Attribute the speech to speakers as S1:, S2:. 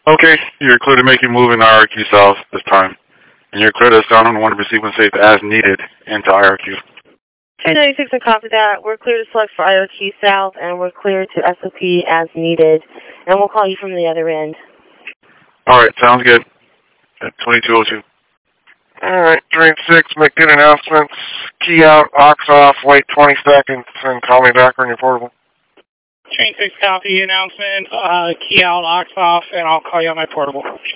S1: Okay, you're clear to make your move in IRQ South this time. And you're clear to sound on 1 receive and safe as needed into IRQ.
S2: 296, I copy that. We're clear to select for IRQ South, and we're clear to SOP as needed. And we'll call you from the other end.
S1: Alright, sounds good. At 2202.
S3: Alright, Train 6, make good announcements. Key out, aux off, wait 20 seconds, and call me back on your portable.
S4: Train 6 copy announcement, key out, aux off, and I'll call you on my portable.